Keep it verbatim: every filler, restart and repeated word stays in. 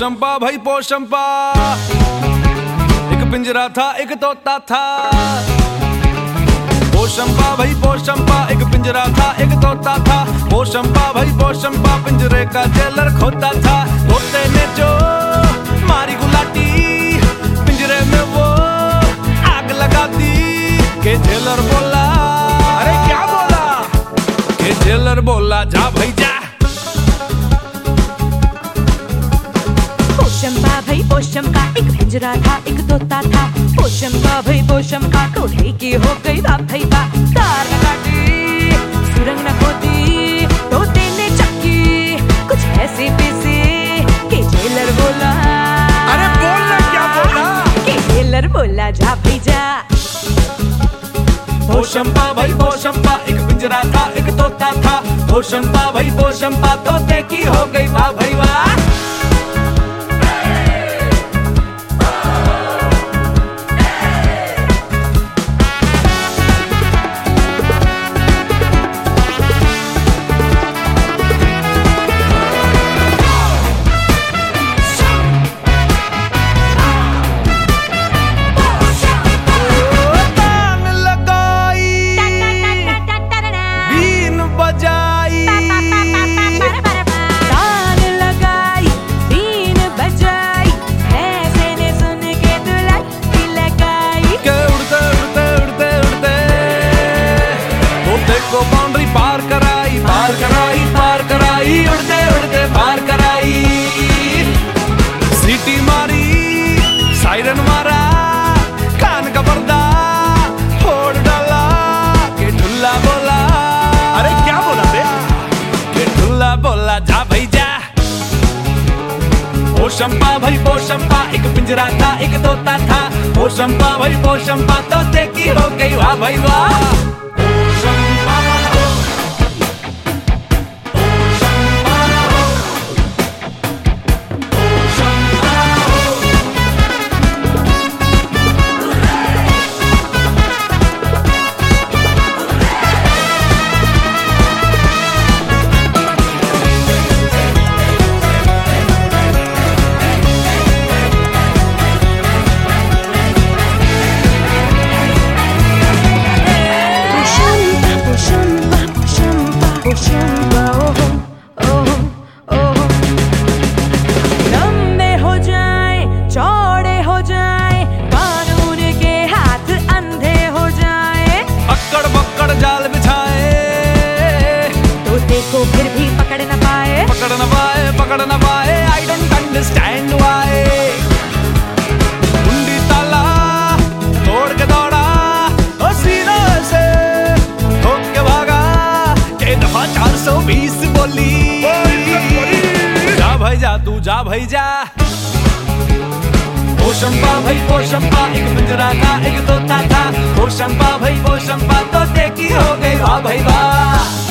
पोशंपा भाई पोशंपा, एक पिंजरा था एक तोता था। पोशंपा भाई पोशंपा, एक पिंजरा था एक तोता था। पोशंपा भाई पोशंपा, पिंजरे का जेलर खोता था। तोते ने जो मारी गुलाटी, पिंजरे में वो आग लगा दी। के जेलर बोला, अरे क्या बोला? के जेलर बोला जा भाई जा। पोशंपा भाई पोशंपा, एक पिंजरा था एक तोता था। पोशंपा भाई पोशंपा, टोढ़े की हो गई बाप भाई बा। तार न काटी, सुरंग न खोदी, तोते ने चक्की कुछ ऐसे पैसे। के जेलर बोला, अरे बोलना क्या बोला? के जेलर बोला जा भाई जा। पोशंपा भाई पोशंपा, एक पिंजरा था एक तोता था। पोशंपा भाई पोशंपा, तोते की हो गई वाह भाई वाह। को बाउंड्री पार कराई, पार कराई, पार कराई, उड़ते उड़ते पार कराई। सीटी मारी, सायरन मारा, कान का पर्दा फोड़ डाला। के ढुल्ला बोला, अरे क्या बोला बे? के ढुल्ला बोला जा भाई जा। पोशंपा भाई पोशंपा, एक पिंजरा था एक तोता था। पोशंपा भाई पोशंपा, तोते की हो गई वाह भाई वाह। लंबे हो जाए चौड़े हो जाए, कानून के हाथ अंधे हो जाए। अक्कड़ बक्कड़ जाल बिछाए, तोते को फिर भी पकड़ न पाए, पकड़ न पाए, पकड़ न पाए। I don't understand why. कुंडी ताला तोड़ के दौड़ा, और सीना से ठोक के भागा। के दफा चार सौ बीस बोली, जा भाई जा तू जा भाई जा। पोशंपा भाई पोशंपा, एक पिंजरा था एक तोता था। पोशंपा भाई पोशंपा, तोते की हो गई वाह भाई वाह।